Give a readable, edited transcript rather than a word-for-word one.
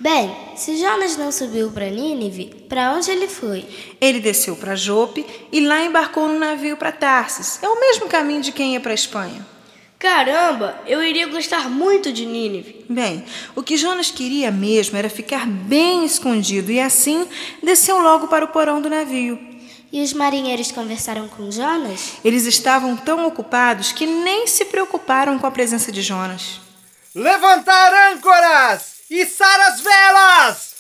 Bem, se Jonas não subiu para Nínive, para onde ele foi? Ele desceu para Jope e lá embarcou num navio para Tarsis. É o mesmo caminho de quem ia para a Espanha. Caramba, eu iria gostar muito de Nínive. Bem, o que Jonas queria mesmo era ficar bem escondido e assim desceu logo para o porão do navio. E os marinheiros conversaram com Jonas? Eles estavam tão ocupados que nem se preocuparam com a presença de Jonas. Levantar âncoras! Içar as velas!